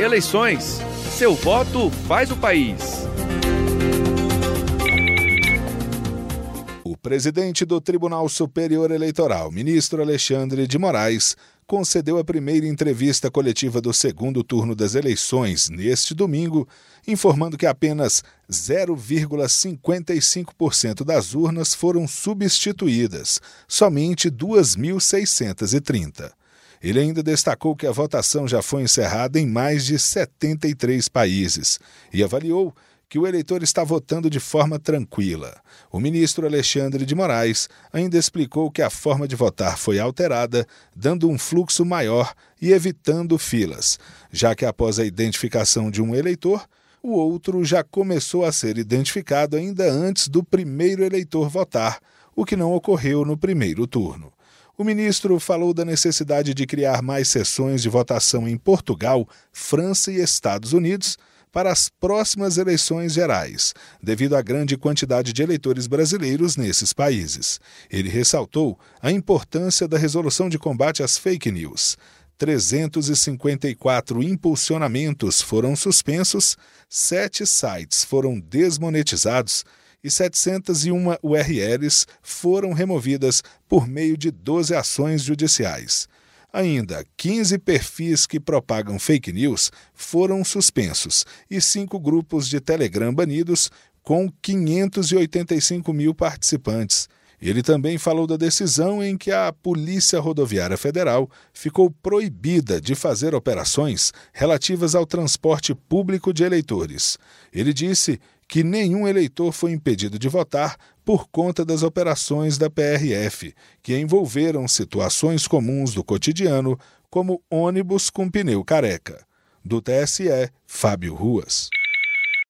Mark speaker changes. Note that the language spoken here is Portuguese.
Speaker 1: eleições. Seu voto faz o país.
Speaker 2: O presidente do Tribunal Superior Eleitoral, ministro Alexandre de Moraes, concedeu a primeira entrevista coletiva do segundo turno das eleições neste domingo, informando que apenas 0,55% das urnas foram substituídas, somente 2.630. Ele ainda destacou que a votação já foi encerrada em mais de 73 países e avaliou que o eleitor está votando de forma tranquila. O ministro Alexandre de Moraes ainda explicou que a forma de votar foi alterada, dando um fluxo maior e evitando filas, já que após a identificação de um eleitor, o outro já começou a ser identificado ainda antes do primeiro eleitor votar, o que não ocorreu no primeiro turno. O ministro falou da necessidade de criar mais sessões de votação em Portugal, França e Estados Unidos para as próximas eleições gerais, devido à grande quantidade de eleitores brasileiros nesses países. Ele ressaltou a importância da resolução de combate às fake news. 354 impulsionamentos foram suspensos, 7 sites foram desmonetizados e 701 URLs foram removidas por meio de 12 ações judiciais. Ainda, 15 perfis que propagam fake news foram suspensos e 5 grupos de Telegram banidos com 585 mil participantes. Ele também falou da decisão em que a Polícia Rodoviária Federal ficou proibida de fazer operações relativas ao transporte público de eleitores. Ele disse que nenhum eleitor foi impedido de votar por conta das operações da PRF, que envolveram situações comuns do cotidiano, como ônibus com pneu careca. Do TSE, Fábio Ruas.